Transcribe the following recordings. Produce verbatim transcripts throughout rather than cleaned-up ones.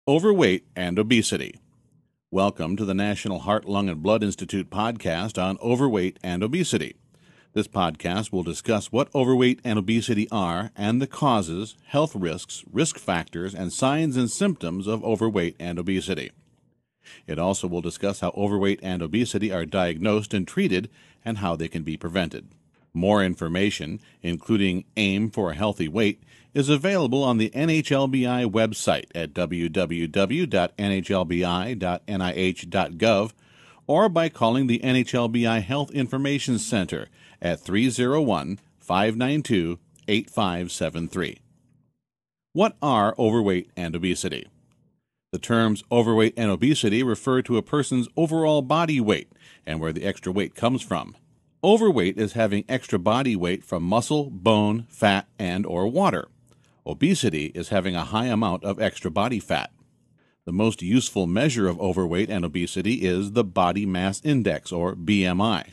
Overweight and obesity. Welcome to the National Heart, Lung, and Blood Institute podcast on overweight and obesity. This podcast will discuss what overweight and obesity are and the causes, health risks, risk factors, and signs and symptoms of overweight and obesity. It also will discuss how overweight and obesity are diagnosed and treated and how they can be prevented. More information, including AIM for a Healthy Weight, is available on the N H L B I website at w w w dot n h l b i dot n i h dot gov or by calling the N H L B I Health Information Center at three oh one, five nine two, eight five seven three. What are overweight and obesity? The terms overweight and obesity refer to a person's overall body weight and where the extra weight comes from. Overweight is having extra body weight from muscle, bone, fat, and or water. Obesity is having a high amount of extra body fat. The most useful measure of overweight and obesity is the Body Mass Index, or B M I.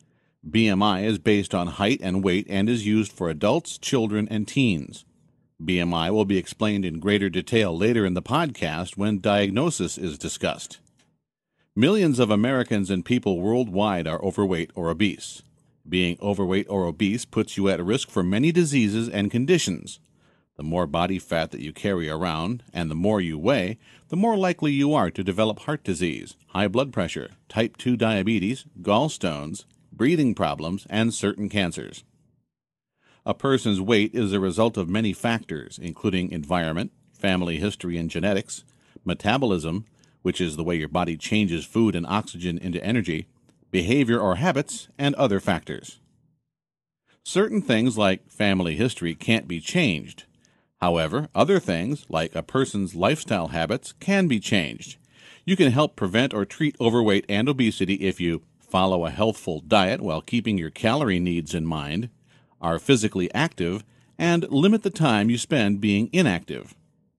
B M I is based on height and weight and is used for adults, children, and teens. B M I will be explained in greater detail later in the podcast when diagnosis is discussed. Millions of Americans and people worldwide are overweight or obese. Being overweight or obese puts you at risk for many diseases and conditions. The more body fat that you carry around and the more you weigh, the more likely you are to develop heart disease, high blood pressure, type two diabetes, gallstones, breathing problems, and certain cancers. A person's weight is a result of many factors, including environment, family history and genetics, metabolism, which is the way your body changes food and oxygen into energy, behavior or habits, and other factors. Certain things like family history can't be changed. However, other things, like a person's lifestyle habits, can be changed. You can help prevent or treat overweight and obesity if you follow a healthful diet while keeping your calorie needs in mind, are physically active, and limit the time you spend being inactive.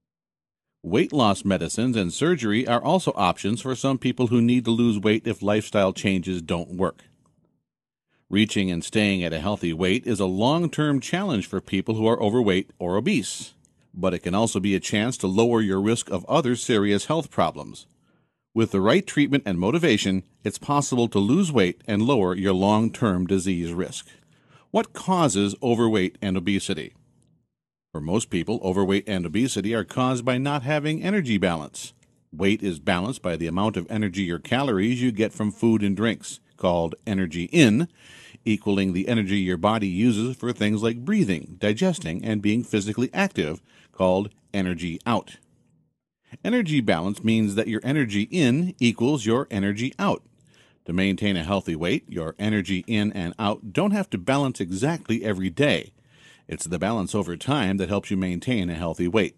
Weight loss medicines and surgery are also options for some people who need to lose weight if lifestyle changes don't work. Reaching and staying at a healthy weight is a long-term challenge for people who are overweight or obese, but it can also be a chance to lower your risk of other serious health problems. With the right treatment and motivation, it's possible to lose weight and lower your long-term disease risk. What causes overweight and obesity? For most people, overweight and obesity are caused by not having energy balance. Weight is balanced by the amount of energy or calories you get from food and drinks, called energy in, equaling the energy your body uses for things like breathing, digesting, and being physically active, called energy out. Energy balance means that your energy in equals your energy out. To maintain a healthy weight, your energy in and out don't have to balance exactly every day. It's the balance over time that helps you maintain a healthy weight.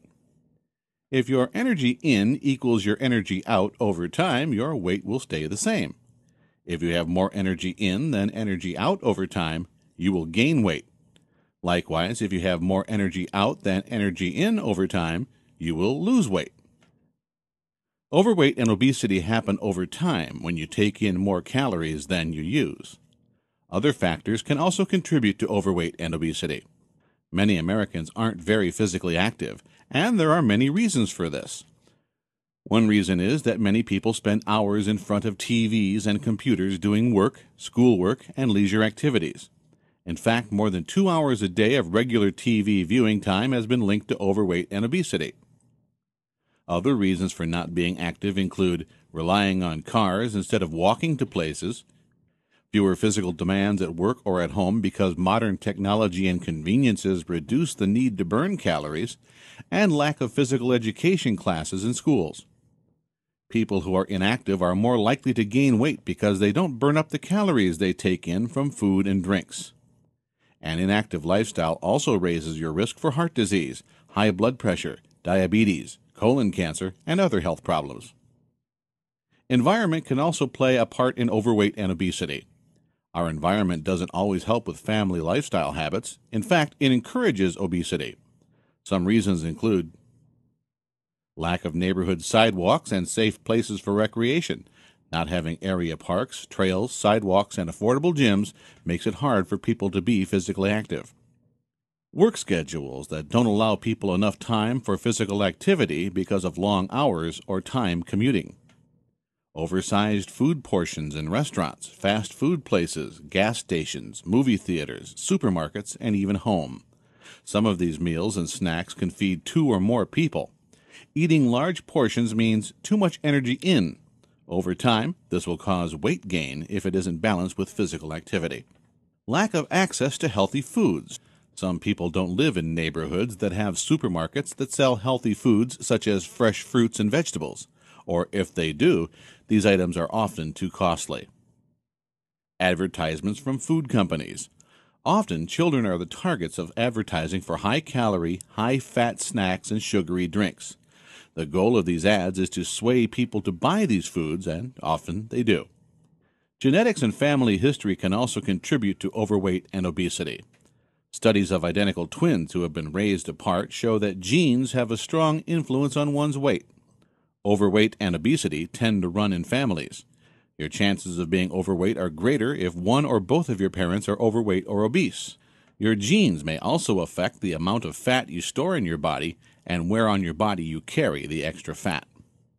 If your energy in equals your energy out over time, your weight will stay the same. If you have more energy in than energy out over time, you will gain weight. Likewise, if you have more energy out than energy in over time, you will lose weight. Overweight and obesity happen over time when you take in more calories than you use. Other factors can also contribute to overweight and obesity. Many Americans aren't very physically active, and there are many reasons for this. One reason is that many people spend hours in front of T Vs and computers doing work, schoolwork, and leisure activities. In fact, more than two hours a day of regular T V viewing time has been linked to overweight and obesity. Other reasons for not being active include relying on cars instead of walking to places, fewer physical demands at work or at home because modern technology and conveniences reduce the need to burn calories, and lack of physical education classes in schools. People who are inactive are more likely to gain weight because they don't burn up the calories they take in from food and drinks. An inactive lifestyle also raises your risk for heart disease, high blood pressure, diabetes, colon cancer, and other health problems. Environment can also play a part in overweight and obesity. Our environment doesn't always help with family lifestyle habits. In fact, it encourages obesity. Some reasons include lack of neighborhood sidewalks and safe places for recreation. Not having area parks, trails, sidewalks, and affordable gyms makes it hard for people to be physically active. Work schedules that don't allow people enough time for physical activity because of long hours or time commuting. Oversized food portions in restaurants, fast food places, gas stations, movie theaters, supermarkets, and even home. Some of these meals and snacks can feed two or more people. Eating large portions means too much energy in. Over time, this will cause weight gain if it isn't balanced with physical activity. Lack of access to healthy foods. Some people don't live in neighborhoods that have supermarkets that sell healthy foods such as fresh fruits and vegetables, or if they do, these items are often too costly. Advertisements from food companies. Often, children are the targets of advertising for high-calorie, high-fat snacks and sugary drinks. The goal of these ads is to sway people to buy these foods, and often they do. Genetics and family history can also contribute to overweight and obesity. Studies of identical twins who have been raised apart show that genes have a strong influence on one's weight. Overweight and obesity tend to run in families. Your chances of being overweight are greater if one or both of your parents are overweight or obese. Your genes may also affect the amount of fat you store in your body and where on your body you carry the extra fat.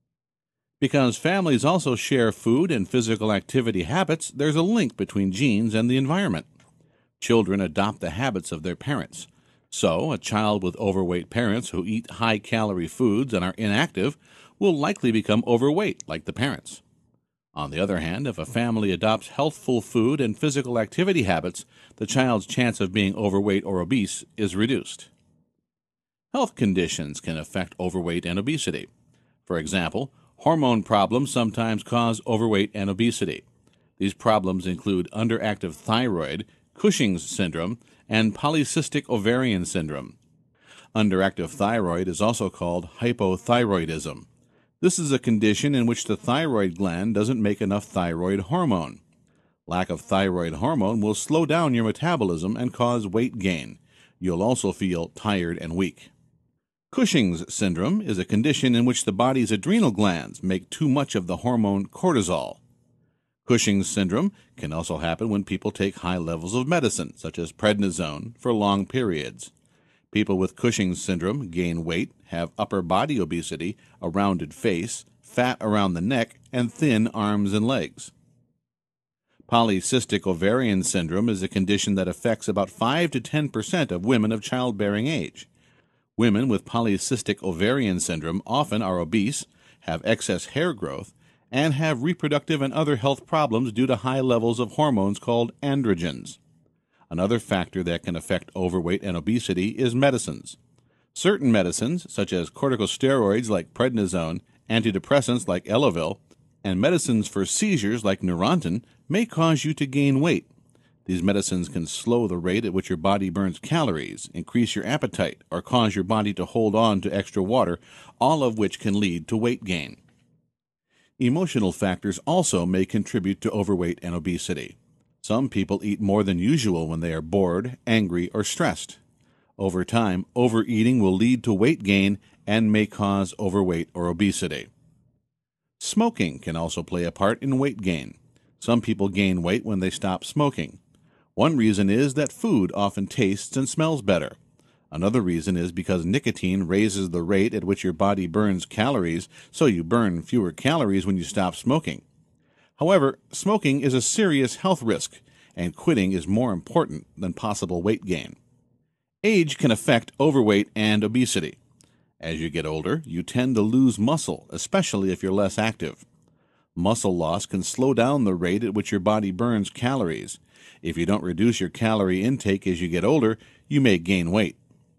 Because families also share food and physical activity habits, there's a link between genes and the environment. Children adopt the habits of their parents. So, a child with overweight parents who eat high-calorie foods and are inactive will likely become overweight like the parents. On the other hand, if a family adopts healthful food and physical activity habits, the child's chance of being overweight or obese is reduced. Health conditions can affect overweight and obesity. For example, hormone problems sometimes cause overweight and obesity. These problems include underactive thyroid, Cushing's syndrome, and polycystic ovarian syndrome. Underactive thyroid is also called hypothyroidism. This is a condition in which the thyroid gland doesn't make enough thyroid hormone. Lack of thyroid hormone will slow down your metabolism and cause weight gain. You'll also feel tired and weak. Cushing's syndrome is a condition in which the body's adrenal glands make too much of the hormone cortisol. Cushing's syndrome can also happen when people take high levels of medicine, such as prednisone, for long periods. People with Cushing's syndrome gain weight, have upper body obesity, a rounded face, fat around the neck, and thin arms and legs. Polycystic ovarian syndrome is a condition that affects about five to ten percent of women of childbearing age. Women with polycystic ovarian syndrome often are obese, have excess hair growth, and have reproductive and other health problems due to high levels of hormones called androgens. Another factor that can affect overweight and obesity is medicines. Certain medicines, such as corticosteroids like prednisone, antidepressants like Elavil, and medicines for seizures like Neurontin, may cause you to gain weight. These medicines can slow the rate at which your body burns calories, increase your appetite, or cause your body to hold on to extra water, all of which can lead to weight gain. Emotional factors also may contribute to overweight and obesity. Some people eat more than usual when they are bored, angry, or stressed. Over time, overeating will lead to weight gain and may cause overweight or obesity. Smoking can also play a part in weight gain. Some people gain weight when they stop smoking. One reason is that food often tastes and smells better. Another reason is because nicotine raises the rate at which your body burns calories, so you burn fewer calories when you stop smoking. However, smoking is a serious health risk, and quitting is more important than possible weight gain. Age can affect overweight and obesity. As you get older, you tend to lose muscle, especially if you're less active. Muscle loss can slow down the rate at which your body burns calories. If you don't reduce your calorie intake as you get older, you may gain weight.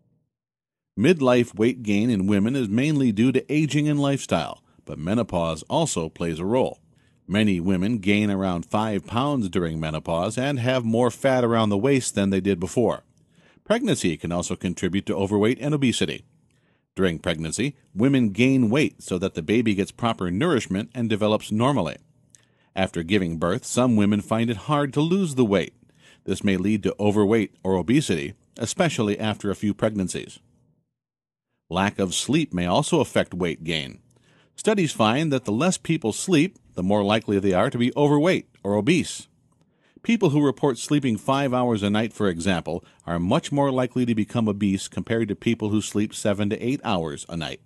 Midlife weight gain in women is mainly due to aging and lifestyle, but menopause also plays a role. Many women gain around five pounds during menopause and have more fat around the waist than they did before. Pregnancy can also contribute to overweight and obesity. During pregnancy, women gain weight so that the baby gets proper nourishment and develops normally. After giving birth, some women find it hard to lose the weight. This may lead to overweight or obesity, especially after a few pregnancies. Lack of sleep may also affect weight gain. Studies find that the less people sleep, the more likely they are to be overweight or obese. People who report sleeping five hours a night, for example, are much more likely to become obese compared to people who sleep seven to eight hours a night.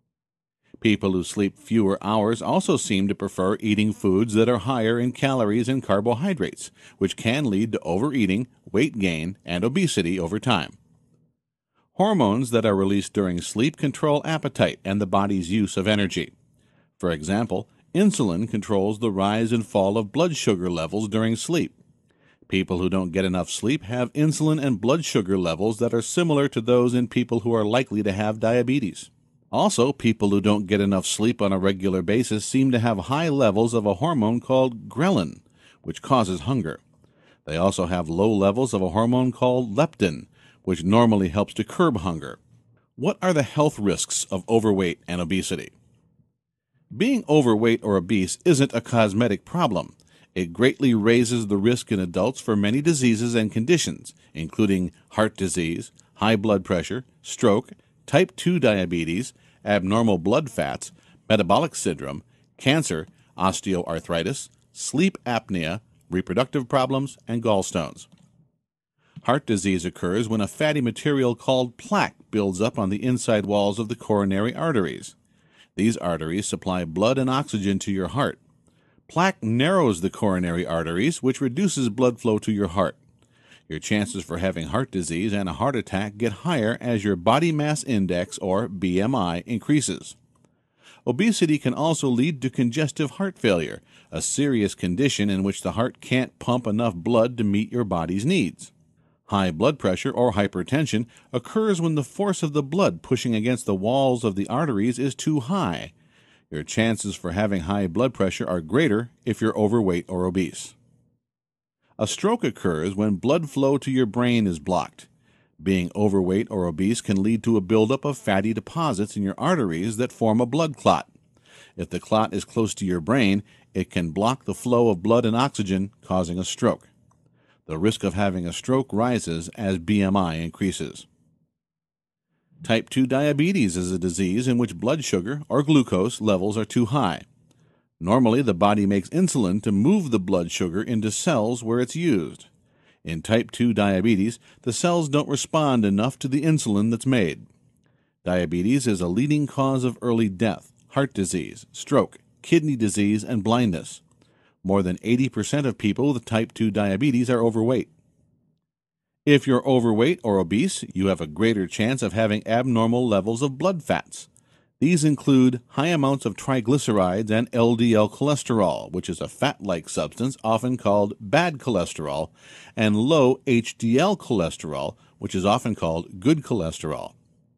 People who sleep fewer hours also seem to prefer eating foods that are higher in calories and carbohydrates, which can lead to overeating, weight gain, and obesity over time. Hormones that are released during sleep control appetite and the body's use of energy. For example, insulin controls the rise and fall of blood sugar levels during sleep. People who don't get enough sleep have insulin and blood sugar levels that are similar to those in people who are likely to have diabetes. Also, people who don't get enough sleep on a regular basis seem to have high levels of a hormone called ghrelin, which causes hunger. They also have low levels of a hormone called leptin, which normally helps to curb hunger. What are the health risks of overweight and obesity? Being overweight or obese isn't a cosmetic problem. It greatly raises the risk in adults for many diseases and conditions, including heart disease, high blood pressure, stroke, type two diabetes, abnormal blood fats, metabolic syndrome, cancer, osteoarthritis, sleep apnea, reproductive problems, and gallstones. Heart disease occurs when a fatty material called plaque builds up on the inside walls of the coronary arteries. These arteries supply blood and oxygen to your heart. Plaque narrows the coronary arteries, which reduces blood flow to your heart. Your chances for having heart disease and a heart attack get higher as your body mass index, or B M I, increases. Obesity can also lead to congestive heart failure, a serious condition in which the heart can't pump enough blood to meet your body's needs. High blood pressure, or hypertension, occurs when the force of the blood pushing against the walls of the arteries is too high. Your chances for having high blood pressure are greater if you're overweight or obese. A stroke occurs when blood flow to your brain is blocked. Being overweight or obese can lead to a buildup of fatty deposits in your arteries that form a blood clot. If the clot is close to your brain, it can block the flow of blood and oxygen, causing a stroke. The risk of having a stroke rises as B M I increases. Type two diabetes is a disease in which blood sugar, or glucose, levels are too high. Normally, the body makes insulin to move the blood sugar into cells where it's used. In type two diabetes, the cells don't respond enough to the insulin that's made. Diabetes is a leading cause of early death, heart disease, stroke, kidney disease, and blindness. More than eighty percent of people with type two diabetes are overweight. If you're overweight or obese, you have a greater chance of having abnormal levels of blood fats. These include high amounts of triglycerides and L D L cholesterol, which is a fat-like substance often called bad cholesterol, and low H D L cholesterol, which is often called good cholesterol.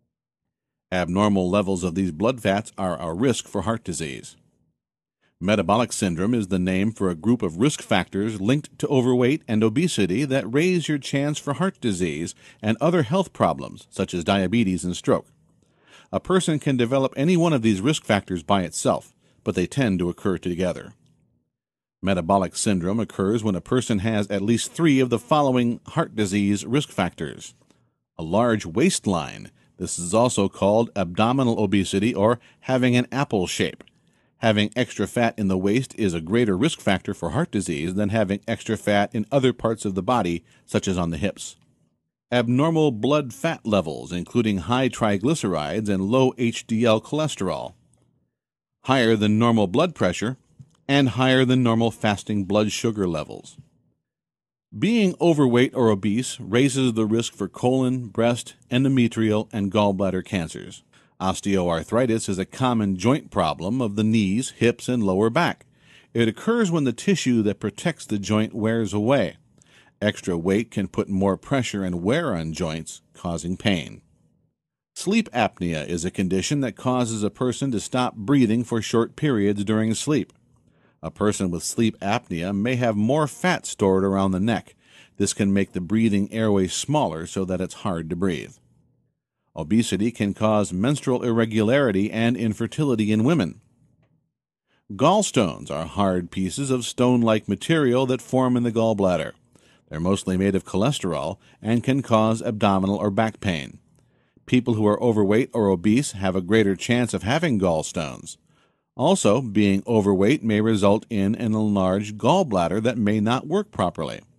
Abnormal levels of these blood fats are a risk for heart disease. Metabolic syndrome is the name for a group of risk factors linked to overweight and obesity that raise your chance for heart disease and other health problems, such as diabetes and stroke. A person can develop any one of these risk factors by itself, but they tend to occur together. Metabolic syndrome occurs when a person has at least three of the following heart disease risk factors. A large waistline. This is also called abdominal obesity or having an apple shape. Having extra fat in the waist is a greater risk factor for heart disease than having extra fat in other parts of the body, such as on the hips. Abnormal blood fat levels, including high triglycerides and low H D L cholesterol. Higher than normal blood pressure, and higher than normal fasting blood sugar levels. Being overweight or obese raises the risk for colon, breast, endometrial, and gallbladder cancers. Osteoarthritis is a common joint problem of the knees, hips, and lower back. It occurs when the tissue that protects the joint wears away. Extra weight can put more pressure and wear on joints, causing pain. Sleep apnea is a condition that causes a person to stop breathing for short periods during sleep. A person with sleep apnea may have more fat stored around the neck. This can make the breathing airway smaller so that it's hard to breathe. Obesity can cause menstrual irregularity and infertility in women. Gallstones are hard pieces of stone-like material that form in the gallbladder. They're mostly made of cholesterol and can cause abdominal or back pain. People who are overweight or obese have a greater chance of having gallstones. Also, being overweight may result in an enlarged gallbladder that may not work properly.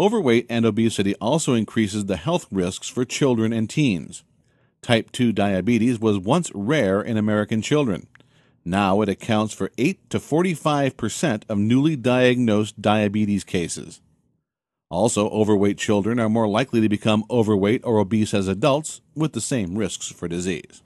Overweight and obesity also increases the health risks for children and teens. Type two diabetes was once rare in American children. Now it accounts for eight to forty-five percent of newly diagnosed diabetes cases. Also, overweight children are more likely to become overweight or obese as adults, with the same risks for disease.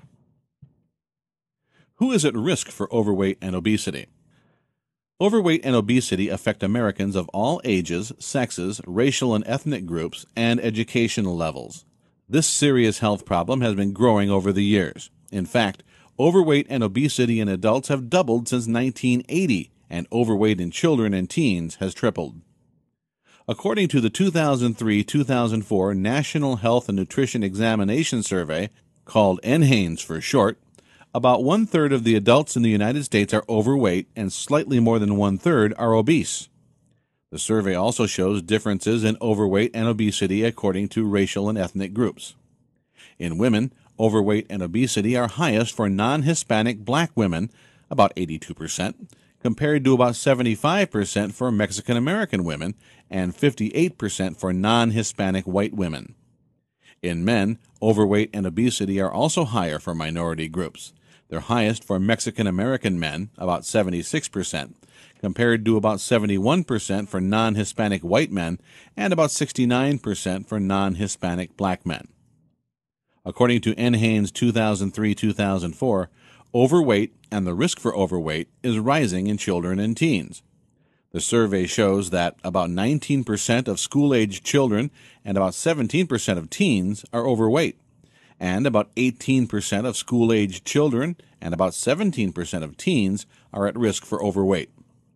Who is at risk for overweight and obesity? Overweight and obesity affect Americans of all ages, sexes, racial and ethnic groups, and educational levels. This serious health problem has been growing over the years. In fact, overweight and obesity in adults have doubled since nineteen eighty, and overweight in children and teens has tripled. According to the two thousand three to two thousand four National Health and Nutrition Examination Survey, called N H A N E S for short, about one-third of the adults in the United States are overweight and slightly more than one-third are obese. The survey also shows differences in overweight and obesity according to racial and ethnic groups. In women, overweight and obesity are highest for non-Hispanic black women, about eighty-two percent, compared to about seventy-five percent for Mexican American women and fifty-eight percent for non-Hispanic white women. In men, overweight and obesity are also higher for minority groups. They're highest for Mexican American men, about seventy-six percent, compared to about seventy-one percent for non-Hispanic white men and about sixty-nine percent for non-Hispanic black men. According to N H A N E S two thousand three to two thousand four, overweight and the risk for overweight is rising in children and teens. The survey shows that about nineteen percent of school-aged children and about seventeen percent of teens are overweight, and about eighteen percent of school-aged children and about seventeen percent of teens are at risk for overweight.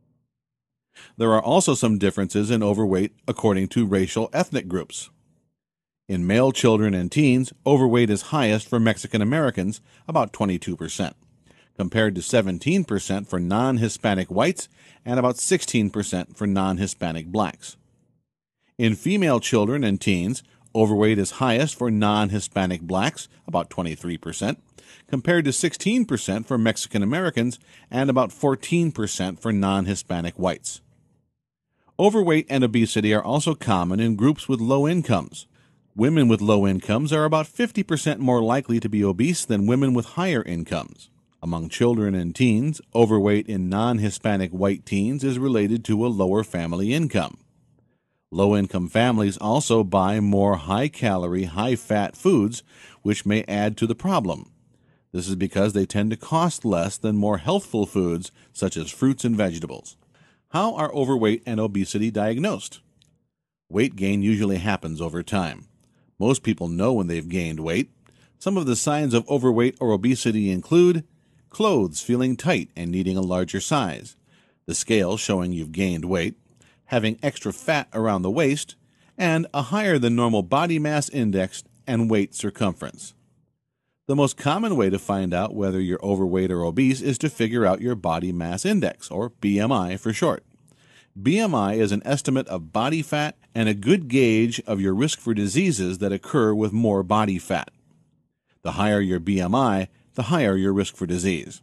There are also some differences in overweight according to racial ethnic groups. In male children and teens, overweight is highest for Mexican Americans, about twenty-two percent, compared to seventeen percent for non-Hispanic whites and about sixteen percent for non-Hispanic blacks. In female children and teens, overweight is highest for non-Hispanic blacks, about twenty-three percent, compared to sixteen percent for Mexican Americans and about fourteen percent for non-Hispanic whites. Overweight and obesity are also common in groups with low incomes. Women with low incomes are about fifty percent more likely to be obese than women with higher incomes. Among children and teens, overweight in non-Hispanic white teens is related to a lower family income. Low-income families also buy more high-calorie, high-fat foods, which may add to the problem. This is because they tend to cost less than more healthful foods, such as fruits and vegetables. How are overweight and obesity diagnosed? Weight gain usually happens over time. Most people know when they've gained weight. Some of the signs of overweight or obesity include clothes feeling tight and needing a larger size, the scale showing you've gained weight, having extra fat around the waist, and a higher than normal body mass index and waist circumference. The most common way to find out whether you're overweight or obese is to figure out your body mass index, or B M I for short. B M I is an estimate of body fat and a good gauge of your risk for diseases that occur with more body fat. The higher your B M I, the higher your risk for disease.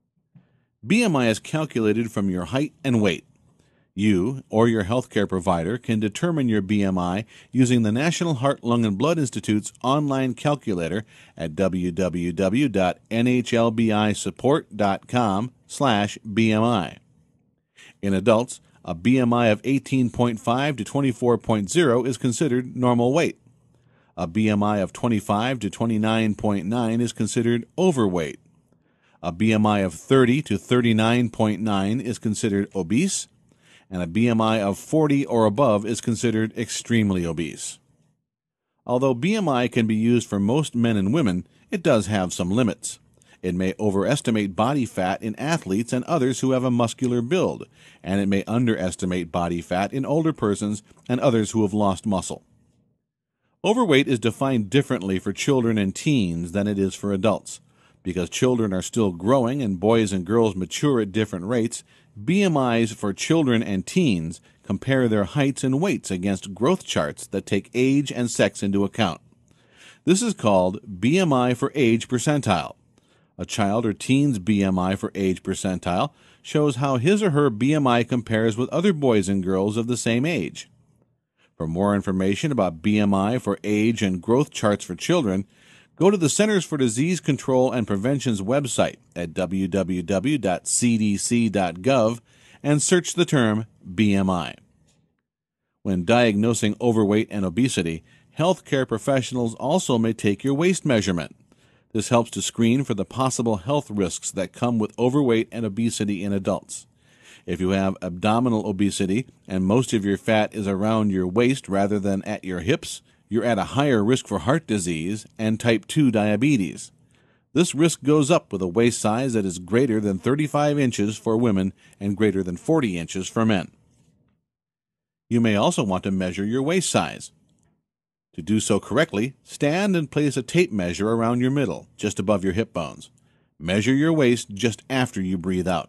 B M I is calculated from your height and weight. You or your healthcare provider can determine your B M I using the National Heart, Lung, and Blood Institute's online calculator at w w w dot n h l b i support dot com slash B M I. In adults, a B M I of eighteen point five to twenty-four point zero is considered normal weight. A B M I of twenty-five to twenty-nine point nine is considered overweight. A B M I of thirty to thirty-nine point nine is considered obese, and a B M I of forty or above is considered extremely obese. Although B M I can be used for most men and women, it does have some limits. It may overestimate body fat in athletes and others who have a muscular build, and it may underestimate body fat in older persons and others who have lost muscle. Overweight is defined differently for children and teens than it is for adults. Because children are still growing and boys and girls mature at different rates, B M Is for children and teens compare their heights and weights against growth charts that take age and sex into account. This is called B M I for age percentile. A child or teen's B M I for age percentile shows how his or her B M I compares with other boys and girls of the same age. For more information about B M I for age and growth charts for children, go to the Centers for Disease Control and Prevention's website at w w w dot c d c dot gov and search the term B M I. When diagnosing overweight and obesity, healthcare professionals also may take your waist measurement. This helps to screen for the possible health risks that come with overweight and obesity in adults. If you have abdominal obesity and most of your fat is around your waist rather than at your hips, you're at a higher risk for heart disease and type two diabetes. This risk goes up with a waist size that is greater than thirty-five inches for women and greater than forty inches for men. You may also want to measure your waist size. To do so correctly, stand and place a tape measure around your middle, just above your hip bones. Measure your waist just after you breathe out.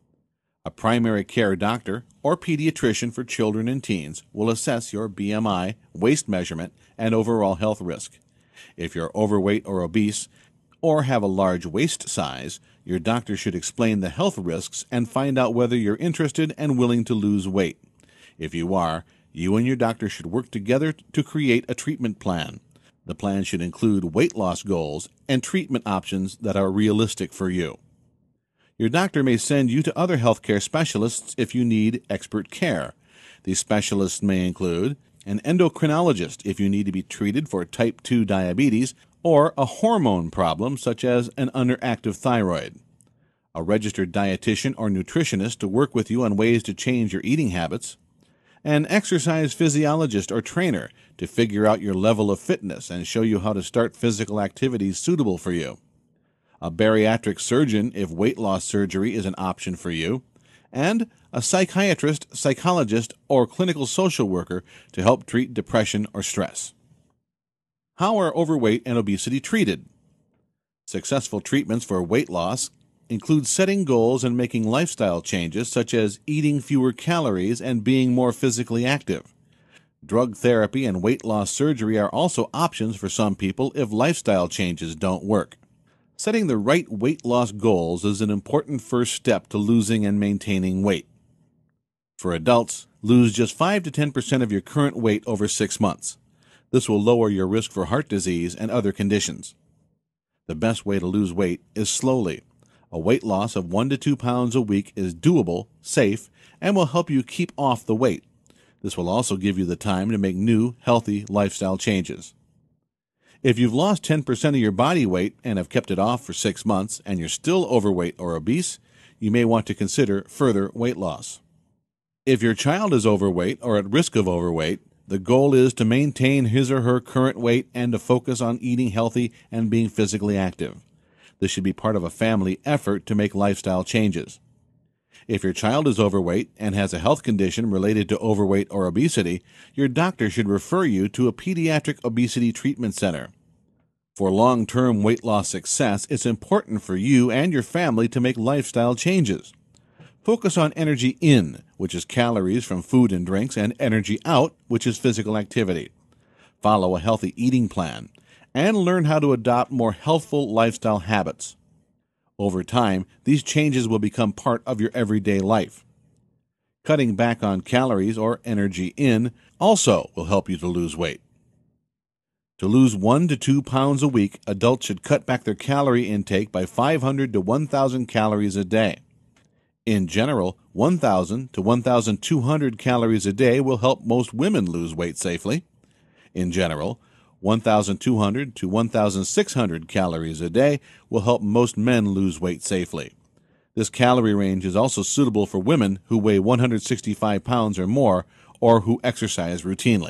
A primary care doctor or pediatrician for children and teens will assess your B M I, waist measurement, and overall health risk. If you're overweight or obese, or have a large waist size, your doctor should explain the health risks and find out whether you're interested and willing to lose weight. If you are, you and your doctor should work together to create a treatment plan. The plan should include weight loss goals and treatment options that are realistic for you. Your doctor may send you to other healthcare specialists if you need expert care. These specialists may include an endocrinologist if you need to be treated for type two diabetes or a hormone problem such as an underactive thyroid, a registered dietitian or nutritionist to work with you on ways to change your eating habits, an exercise physiologist or trainer to figure out your level of fitness and show you how to start physical activities suitable for you, a bariatric surgeon if weight loss surgery is an option for you, and a psychiatrist, psychologist, or clinical social worker to help treat depression or stress. How are overweight and obesity treated? Successful treatments for weight loss include setting goals and making lifestyle changes such as eating fewer calories and being more physically active. Drug therapy and weight loss surgery are also options for some people if lifestyle changes don't work. Setting the right weight loss goals is an important first step to losing and maintaining weight. For adults, lose just five to ten percent of your current weight over six months. This will lower your risk for heart disease and other conditions. The best way to lose weight is slowly. A weight loss of one to two pounds a week is doable, safe, and will help you keep off the weight. This will also give you the time to make new, healthy lifestyle changes. If you've lost ten percent of your body weight and have kept it off for six months and you're still overweight or obese, you may want to consider further weight loss. If your child is overweight or at risk of overweight, the goal is to maintain his or her current weight and to focus on eating healthy and being physically active. This should be part of a family effort to make lifestyle changes. If your child is overweight and has a health condition related to overweight or obesity, your doctor should refer you to a pediatric obesity treatment center. For long-term weight loss success, it's important for you and your family to make lifestyle changes. Focus on energy in, which is calories from food and drinks, and energy out, which is physical activity. Follow a healthy eating plan, and learn how to adopt more healthful lifestyle habits. Over time, these changes will become part of your everyday life. Cutting back on calories or energy in also will help you to lose weight. To lose one to two pounds a week, adults should cut back their calorie intake by five hundred to one thousand calories a day. In general, one thousand to one thousand two hundred calories a day will help most women lose weight safely. In general, one thousand two hundred to one thousand six hundred calories a day will help most men lose weight safely. This calorie range is also suitable for women who weigh one hundred sixty-five pounds or more or who exercise routinely.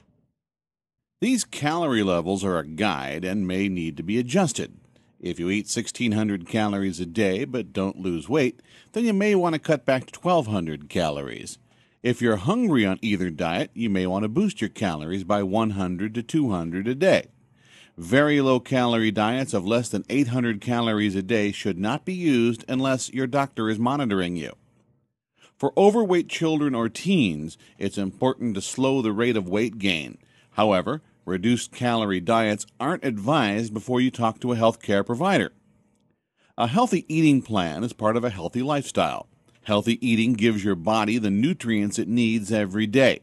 These calorie levels are a guide and may need to be adjusted. If you eat sixteen hundred calories a day but don't lose weight, then you may want to cut back to twelve hundred calories. If you're hungry on either diet, you may want to boost your calories by one hundred to two hundred a day. Very low-calorie diets of less than eight hundred calories a day should not be used unless your doctor is monitoring you. For overweight children or teens, it's important to slow the rate of weight gain. However, reduced calorie diets aren't advised before you talk to a healthcare provider. A healthy eating plan is part of a healthy lifestyle. Healthy eating gives your body the nutrients it needs every day.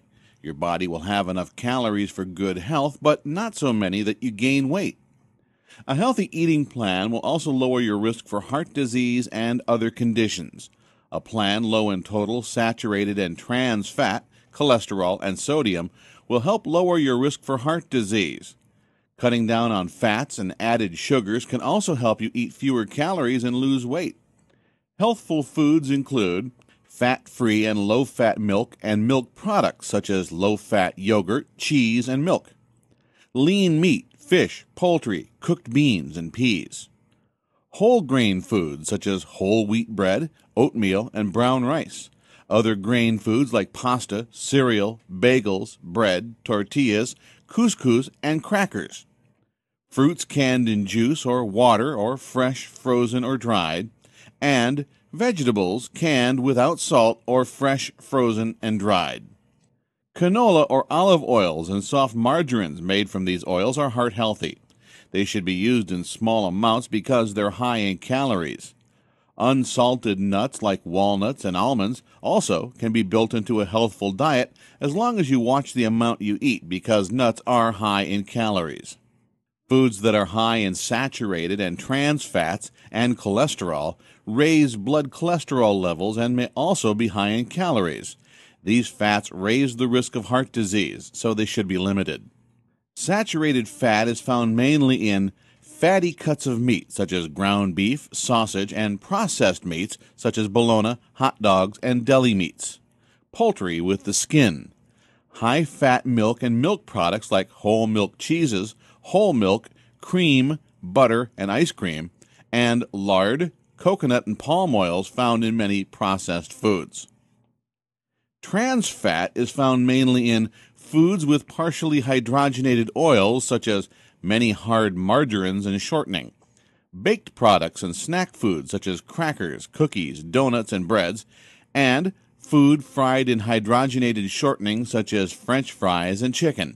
Your body will have enough calories for good health, but not so many that you gain weight. A healthy eating plan will also lower your risk for heart disease and other conditions. A plan low in total saturated and trans fat, cholesterol, and sodium will help lower your risk for heart disease. Cutting down on fats and added sugars can also help you eat fewer calories and lose weight. Healthful foods include fat-free and low-fat milk and milk products such as low-fat yogurt, cheese, and milk. Lean meat, fish, poultry, cooked beans, and peas. Whole grain foods such as whole wheat bread, oatmeal, and brown rice. Other grain foods like pasta, cereal, bagels, bread, tortillas, couscous, and crackers. Fruits canned in juice or water or fresh, frozen, or dried. And vegetables canned without salt or fresh, frozen, and dried. Canola or olive oils and soft margarines made from these oils are heart healthy. They should be used in small amounts because they're high in calories. Unsalted nuts like walnuts and almonds also can be built into a healthful diet as long as you watch the amount you eat because nuts are high in calories. Foods that are high in saturated and trans fats and cholesterol raise blood cholesterol levels and may also be high in calories. These fats raise the risk of heart disease, so they should be limited. Saturated fat is found mainly in fatty cuts of meat, such as ground beef, sausage, and processed meats, such as bologna, hot dogs, and deli meats. Poultry with the skin. High-fat milk and milk products like whole milk cheeses, whole milk, cream, butter, and ice cream, and lard, coconut, and palm oils found in many processed foods. Trans fat is found mainly in foods with partially hydrogenated oils, such as many hard margarines and shortening, baked products and snack foods such as crackers, cookies, donuts, and breads, and food fried in hydrogenated shortening such as French fries and chicken.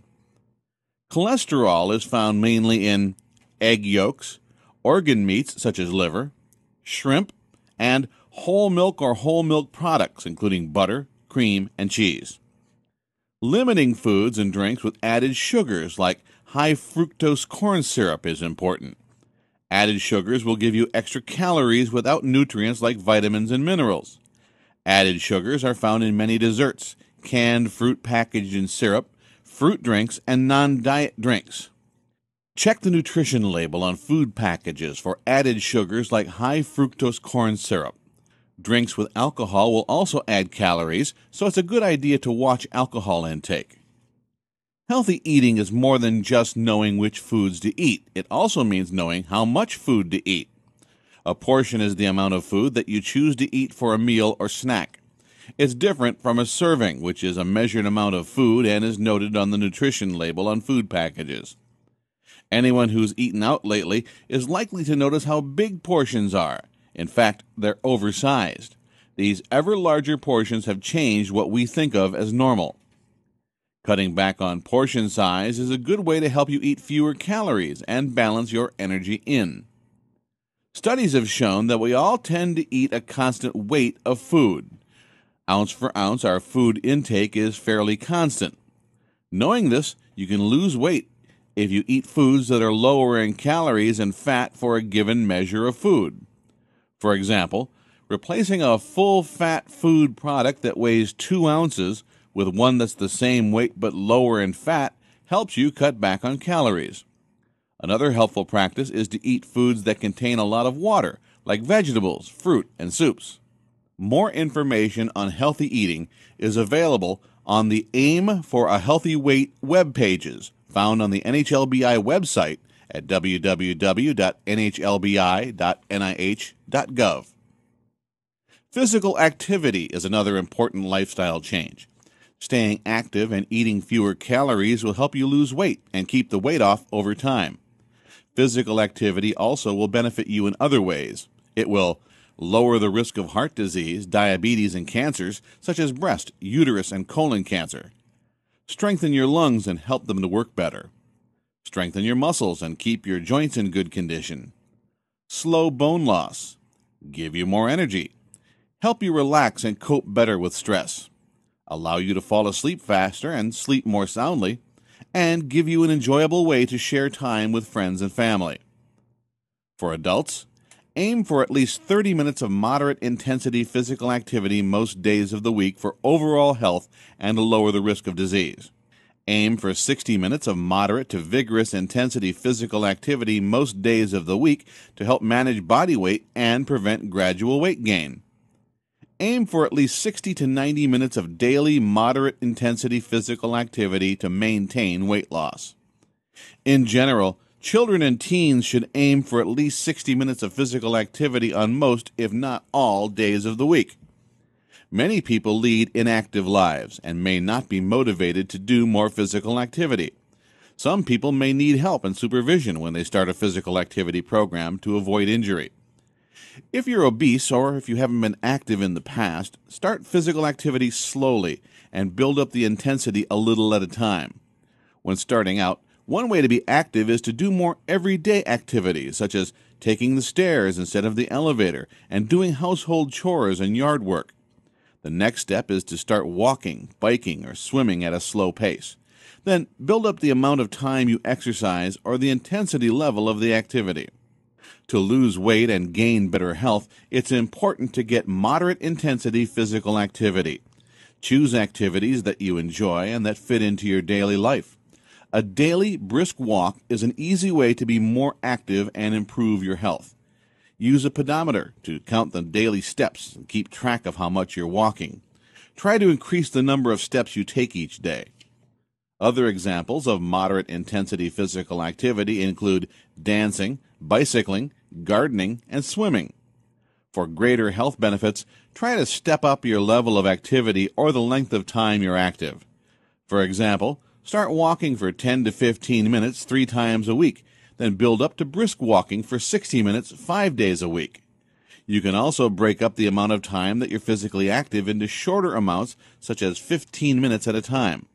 Cholesterol is found mainly in egg yolks, organ meats such as liver, shrimp, and whole milk or whole milk products, including butter, cream, and cheese. Limiting foods and drinks with added sugars like high fructose corn syrup is important. Added sugars will give you extra calories without nutrients like vitamins and minerals. Added sugars are found in many desserts, canned fruit packaged in syrup, fruit drinks, and non-diet drinks. Check the nutrition label on food packages for added sugars like high fructose corn syrup. Drinks with alcohol will also add calories, so it's a good idea to watch alcohol intake. Healthy eating is more than just knowing which foods to eat. It also means knowing how much food to eat. A portion is the amount of food that you choose to eat for a meal or snack. It's different from a serving, which is a measured amount of food and is noted on the nutrition label on food packages. Anyone who's eaten out lately is likely to notice how big portions are. In fact, they're oversized. These ever larger portions have changed what we think of as normal. Cutting back on portion size is a good way to help you eat fewer calories and balance your energy in. Studies have shown that we all tend to eat a constant weight of food. Ounce for ounce, our food intake is fairly constant. Knowing this, you can lose weight if you eat foods that are lower in calories and fat for a given measure of food. For example, replacing a full-fat food product that weighs two ounces with one that's the same weight but lower in fat helps you cut back on calories. Another helpful practice is to eat foods that contain a lot of water, like vegetables, fruit, and soups. More information on healthy eating is available on the Aim for a Healthy Weight web pages found on the N H L B I website at w w w dot n h l b i dot n i h dot gov. Physical activity is another important lifestyle change. Staying active and eating fewer calories will help you lose weight and keep the weight off over time. Physical activity also will benefit you in other ways. It will lower the risk of heart disease, diabetes, and cancers, such as breast, uterus, and colon cancer. Strengthen your lungs and help them to work better. Strengthen your muscles and keep your joints in good condition. Slow bone loss. Give you more energy. Help you relax and cope better with stress. allow you to fall asleep faster and sleep more soundly, and give you an enjoyable way to share time with friends and family. For adults, aim for at least thirty minutes of moderate intensity physical activity most days of the week for overall health and to lower the risk of disease. Aim for sixty minutes of moderate to vigorous intensity physical activity most days of the week to help manage body weight and prevent gradual weight gain. Aim for at least sixty to ninety minutes of daily moderate intensity physical activity to maintain weight loss. In general, children and teens should aim for at least sixty minutes of physical activity on most, if not all, days of the week. Many people lead inactive lives and may not be motivated to do more physical activity. Some people may need help and supervision when they start a physical activity program to avoid injury. If you're obese or if you haven't been active in the past, start physical activity slowly and build up the intensity a little at a time. When starting out, one way to be active is to do more everyday activities, such as taking the stairs instead of the elevator and doing household chores and yard work. The next step is to start walking, biking, or swimming at a slow pace. Then build up the amount of time you exercise or the intensity level of the activity. To lose weight and gain better health, it's important to get moderate intensity physical activity. Choose activities that you enjoy and that fit into your daily life. A daily brisk walk is an easy way to be more active and improve your health. Use a pedometer to count the daily steps and keep track of how much you're walking. Try to increase the number of steps you take each day. Other examples of moderate intensity physical activity include dancing, bicycling, gardening, and swimming. For greater health benefits, try to step up your level of activity or the length of time you're active. For example, start walking for ten to fifteen minutes three times a week. Then build up to brisk walking for sixty minutes five days a week. You can also break up the amount of time that you're physically active into shorter amounts, such as fifteen minutes at a time.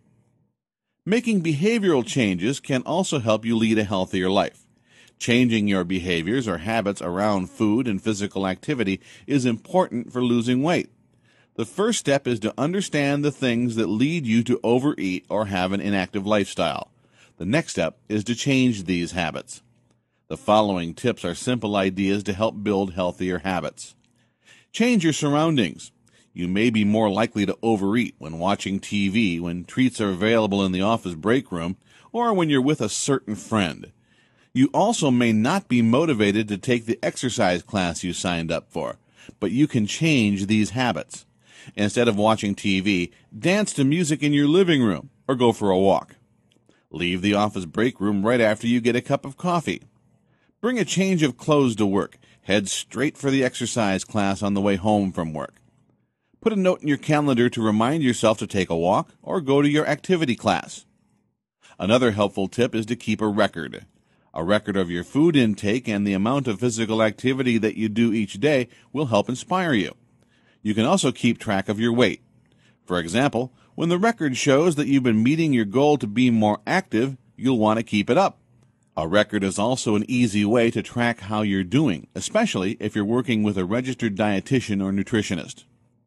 Making behavioral changes can also help you lead a healthier life. Changing your behaviors or habits around food and physical activity is important for losing weight. The first step is to understand the things that lead you to overeat or have an inactive lifestyle. The next step is to change these habits. The following tips are simple ideas to help build healthier habits. Change your surroundings. You may be more likely to overeat when watching T V, when treats are available in the office break room, or when you're with a certain friend. You also may not be motivated to take the exercise class you signed up for, but you can change these habits. Instead of watching T V, dance to music in your living room or go for a walk. Leave the office break room right after you get a cup of coffee. Bring a change of clothes to work. Head straight for the exercise class on the way home from work. Put a note in your calendar to remind yourself to take a walk or go to your activity class. Another helpful tip is to keep a record. A record of your food intake and the amount of physical activity that you do each day will help inspire you. You can also keep track of your weight. For example, when the record shows that you've been meeting your goal to be more active, you'll want to keep it up. A record is also an easy way to track how you're doing, especially if you're working with a registered dietitian or nutritionist.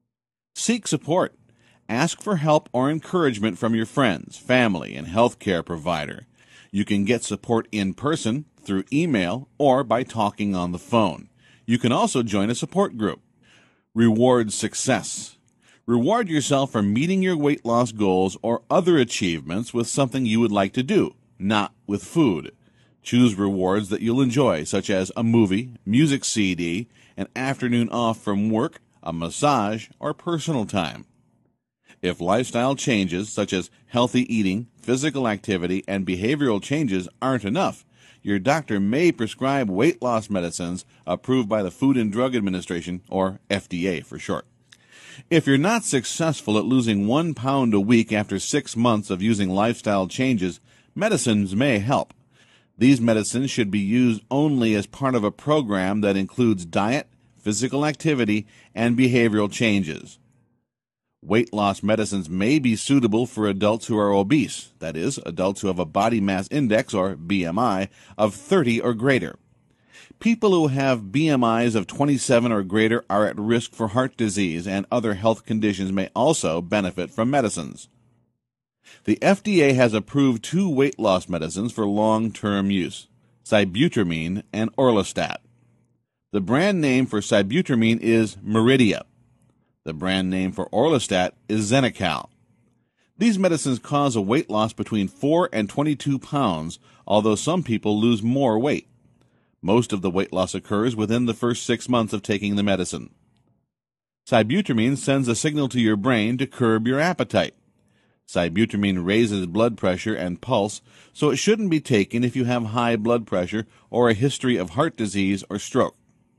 Seek support. Ask for help or encouragement from your friends, family, and healthcare provider. You can get support in person, through email, or by talking on the phone. You can also join a support group. Reward success. Reward yourself for meeting your weight loss goals or other achievements with something you would like to do, not with food. Choose rewards that you'll enjoy, such as a movie, music C D, an afternoon off from work, a massage, or personal time. If lifestyle changes, such as healthy eating, physical activity, and behavioral changes aren't enough, your doctor may prescribe weight loss medicines approved by the Food and Drug Administration, or F D A for short. If you're not successful at losing one pound a week after six months of using lifestyle changes, medicines may help. These medicines should be used only as part of a program that includes diet, physical activity, and behavioral changes. Weight loss medicines may be suitable for adults who are obese, that is, adults who have a body mass index, or B M I, of thirty or greater. People who have B M Is of twenty-seven or greater are at risk for heart disease, and other health conditions may also benefit from medicines. The F D A has approved two weight loss medicines for long-term use, sibutramine and Orlistat. The brand name for sibutramine is Meridia. The brand name for Orlistat is Xenical. These medicines cause a weight loss between four and twenty-two pounds, although some people lose more weight. Most of the weight loss occurs within the first six months of taking the medicine. Sibutramine sends a signal to your brain to curb your appetite. Sibutramine raises blood pressure and pulse, so it shouldn't be taken if you have high blood pressure or a history of heart disease or stroke.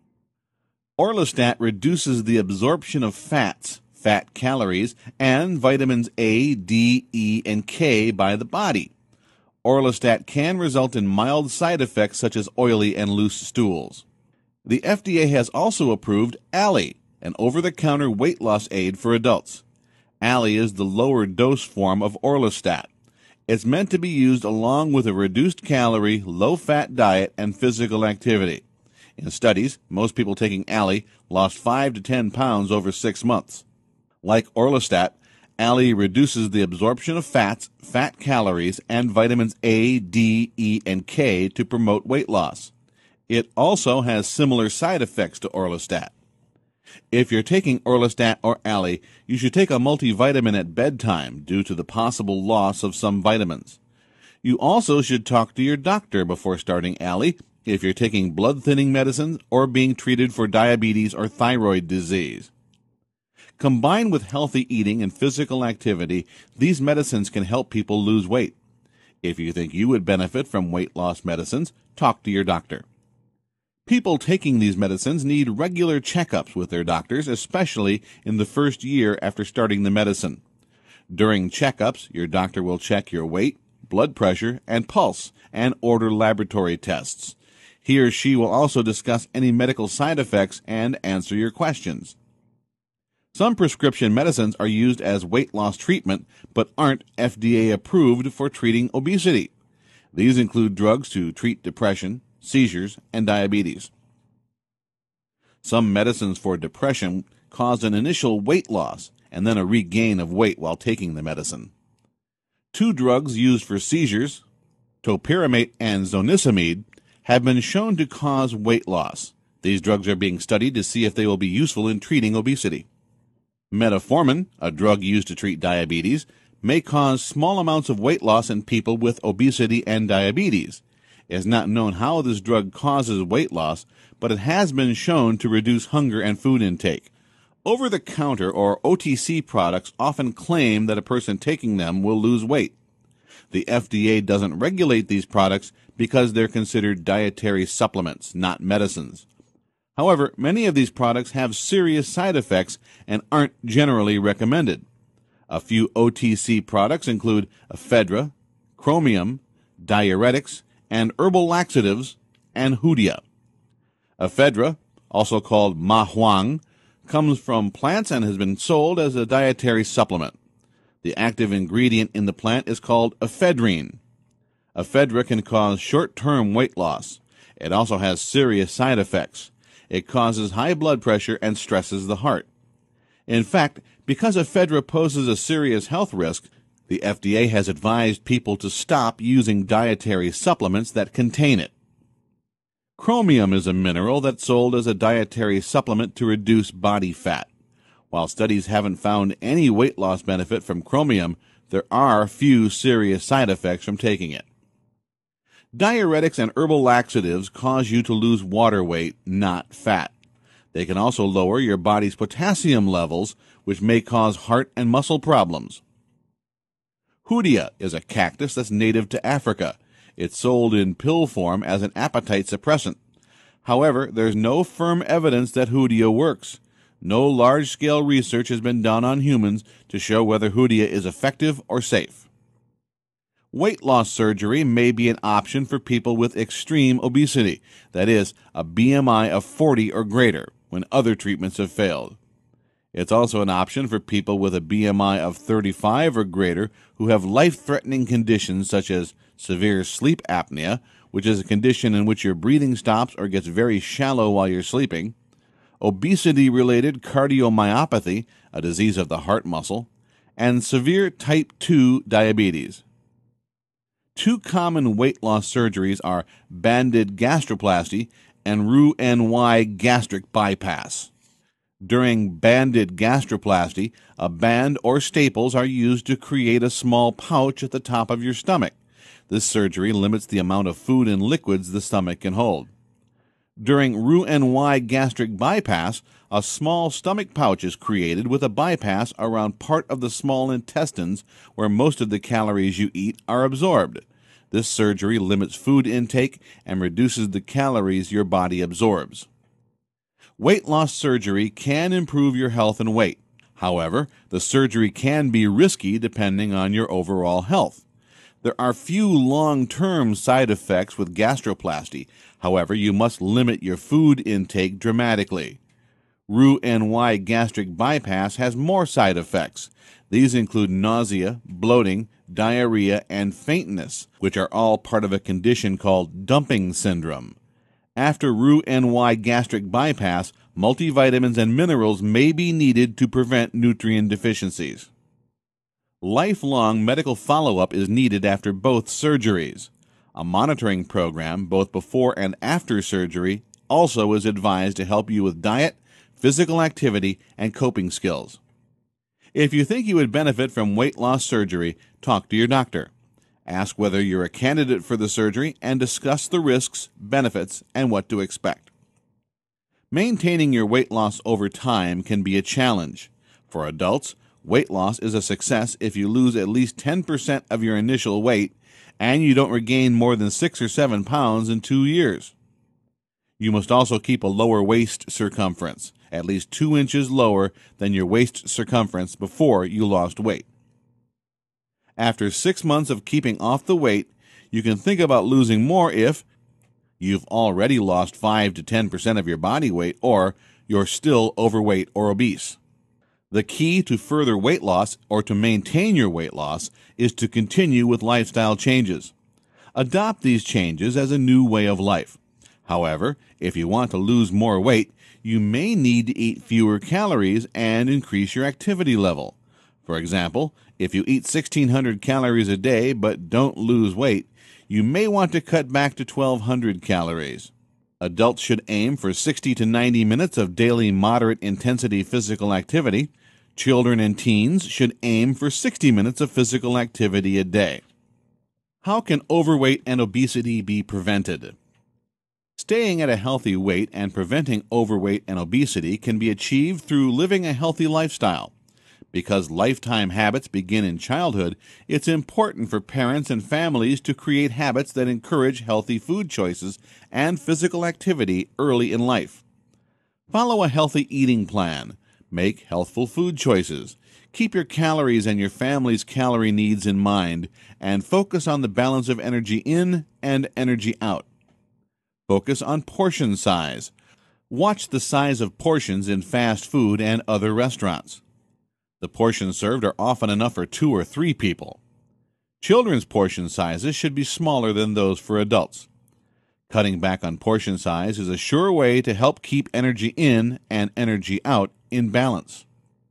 Orlistat reduces the absorption of fats, fat calories, and vitamins A, D, E, and K by the body. Orlistat can result in mild side effects such as oily and loose stools. The F D A has also approved Alli, an over-the-counter weight loss aid for adults. Alli is the lower dose form of Orlistat. It's meant to be used along with a reduced-calorie, low-fat diet and physical activity. In studies, most people taking Alli lost five to ten pounds over six months. Like Orlistat, Alli reduces the absorption of fats, fat calories, and vitamins A, D, E, and K to promote weight loss. It also has similar side effects to Orlistat. If you're taking Orlistat or Alli, you should take a multivitamin at bedtime due to the possible loss of some vitamins. You also should talk to your doctor before starting Alli if you're taking blood-thinning medicines or being treated for diabetes or thyroid disease. Combined with healthy eating and physical activity, these medicines can help people lose weight. If you think you would benefit from weight loss medicines, talk to your doctor. People taking these medicines need regular checkups with their doctors, especially in the first year after starting the medicine. During checkups, your doctor will check your weight, blood pressure, and pulse, and order laboratory tests. He or she will also discuss any medical side effects and answer your questions. Some prescription medicines are used as weight loss treatment, but aren't F D A approved for treating obesity. These include drugs to treat depression, seizures, and diabetes. Some medicines for depression cause an initial weight loss and then a regain of weight while taking the medicine. Two drugs used for seizures, topiramate and zonisamide, have been shown to cause weight loss. These drugs are being studied to see if they will be useful in treating obesity. Metformin, a drug used to treat diabetes, may cause small amounts of weight loss in people with obesity and diabetes. It is not known how this drug causes weight loss, but it has been shown to reduce hunger and food intake. Over-the-counter or O T C products often claim that a person taking them will lose weight. The F D A doesn't regulate these products because they're considered dietary supplements, not medicines. However, many of these products have serious side effects and aren't generally recommended. A few O T C products include ephedra, chromium, diuretics, and herbal laxatives, and Hoodia. Ephedra, also called mahuang, comes from plants and has been sold as a dietary supplement. The active ingredient in the plant is called ephedrine. Ephedra can cause short-term weight loss. It also has serious side effects. It causes high blood pressure and stresses the heart. In fact, because ephedra poses a serious health risk, the F D A has advised people to stop using dietary supplements that contain it. Chromium is a mineral that's sold as a dietary supplement to reduce body fat. While studies haven't found any weight loss benefit from chromium, there are few serious side effects from taking it. Diuretics and herbal laxatives cause you to lose water weight, not fat. They can also lower your body's potassium levels, which may cause heart and muscle problems. Hoodia is a cactus that's native to Africa. It's sold in pill form as an appetite suppressant. However, there's no firm evidence that Hoodia works. No large-scale research has been done on humans to show whether Hoodia is effective or safe. Weight loss surgery may be an option for people with extreme obesity, that is, a B M I of forty or greater, when other treatments have failed. It's also an option for people with a B M I of thirty-five or greater who have life-threatening conditions such as severe sleep apnea, which is a condition in which your breathing stops or gets very shallow while you're sleeping, obesity-related cardiomyopathy, a disease of the heart muscle, and severe type two diabetes. Two common weight loss surgeries are banded gastroplasty and Roux-en-Y gastric bypass. During banded gastroplasty, a band or staples are used to create a small pouch at the top of your stomach. This surgery limits the amount of food and liquids the stomach can hold. During Roux-en-Y gastric bypass, a small stomach pouch is created with a bypass around part of the small intestines where most of the calories you eat are absorbed. This surgery limits food intake and reduces the calories your body absorbs. Weight loss surgery can improve your health and weight. However, the surgery can be risky depending on your overall health. There are few long-term side effects with gastroplasty. However, you must limit your food intake dramatically. Roux-en-Y gastric bypass has more side effects. These include nausea, bloating, diarrhea, and faintness, which are all part of a condition called dumping syndrome. After Roux-en-Y gastric bypass, multivitamins and minerals may be needed to prevent nutrient deficiencies. Lifelong medical follow-up is needed after both surgeries. A monitoring program, both before and after surgery, also is advised to help you with diet, physical activity, and coping skills. If you think you would benefit from weight loss surgery, talk to your doctor. Ask whether you're a candidate for the surgery and discuss the risks, benefits, and what to expect. Maintaining your weight loss over time can be a challenge. For adults, weight loss is a success if you lose at least ten percent of your initial weight and you don't regain more than six or seven pounds in two years. You must also keep a lower waist circumference, at least two inches lower than your waist circumference before you lost weight. After six months of keeping off the weight, you can think about losing more if you've already lost five to ten percent of your body weight or you're still overweight or obese. The key to further weight loss or to maintain your weight loss is to continue with lifestyle changes. Adopt these changes as a new way of life. However, if you want to lose more weight, you may need to eat fewer calories and increase your activity level. For example, if you eat sixteen hundred calories a day but don't lose weight, you may want to cut back to twelve hundred calories. Adults should aim for sixty to ninety minutes of daily moderate intensity physical activity. Children and teens should aim for sixty minutes of physical activity a day. How can overweight and obesity be prevented? Staying at a healthy weight and preventing overweight and obesity can be achieved through living a healthy lifestyle. Because lifetime habits begin in childhood, it's important for parents and families to create habits that encourage healthy food choices and physical activity early in life. Follow a healthy eating plan. Make healthful food choices. Keep your calories and your family's calorie needs in mind, and focus on the balance of energy in and energy out. Focus on portion size. Watch the size of portions in fast food and other restaurants. The portions served are often enough for two or three people. Children's portion sizes should be smaller than those for adults. Cutting back on portion size is a sure way to help keep energy in and energy out in balance.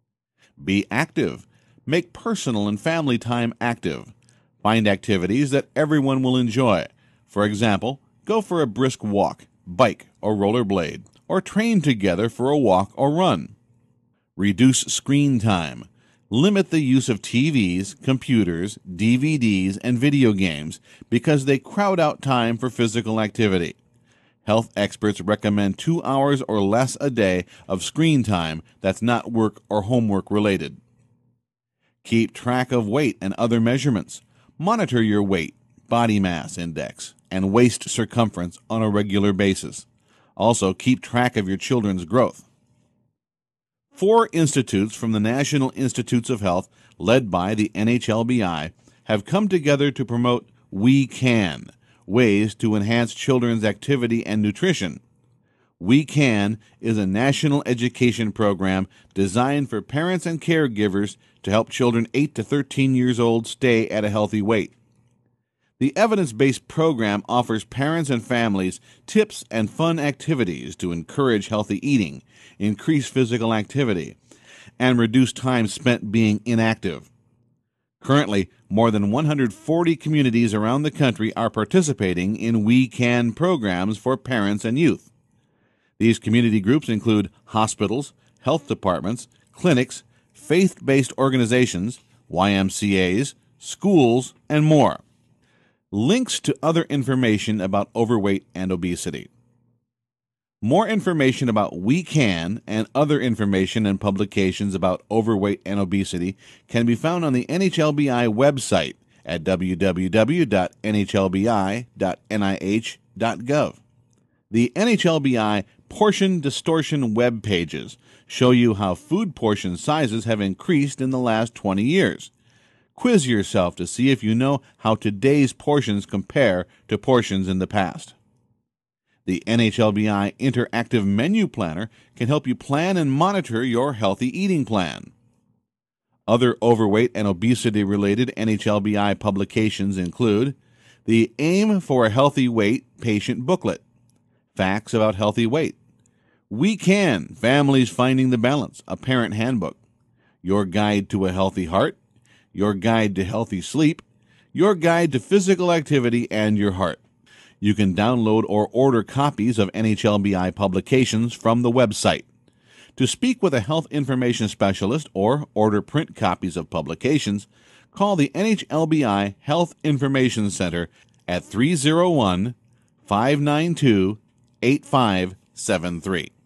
Be active. Make personal and family time active. Find activities that everyone will enjoy. For example, go for a brisk walk, bike, or rollerblade, or train together for a walk or run. Reduce screen time. Limit the use of T Vs, computers, D V Ds, and video games because they crowd out time for physical activity. Health experts recommend two hours or less a day of screen time that's not work or homework related. Keep track of weight and other measurements. Monitor your weight, body mass index, and waist circumference on a regular basis. Also, keep track of your children's growth. Four institutes from the National Institutes of Health, led by the N H L B I, have come together to promote We Can, ways to enhance children's activity and nutrition. We Can is a national education program designed for parents and caregivers to help children eight to thirteen years old stay at a healthy weight. The evidence-based program offers parents and families tips and fun activities to encourage healthy eating, increase physical activity, and reduce time spent being inactive. Currently, more than one hundred forty communities around the country are participating in We Can programs for parents and youth. These community groups include hospitals, health departments, clinics, faith-based organizations, Y M C As, schools, and more. Links to other information about overweight and obesity. More information about We Can and other information and publications about overweight and obesity can be found on the N H L B I website at w w w dot n h l b i dot n i h dot gov. The N H L B I portion distortion web pages show you how food portion sizes have increased in the last twenty years. Quiz yourself to see if you know how today's portions compare to portions in the past. The N H L B I Interactive Menu Planner can help you plan and monitor your healthy eating plan. Other overweight and obesity-related N H L B I publications include the Aim for a Healthy Weight Patient Booklet, Facts About Healthy Weight, We Can, Families Finding the Balance, a Parent Handbook, Your Guide to a Healthy Heart, Your Guide to Healthy Sleep, Your Guide to Physical Activity and Your Heart. You can download or order copies of N H L B I publications from the website. To speak with a health information specialist or order print copies of publications, call the N H L B I Health Information Center at three oh one, five nine two, eight five seven three.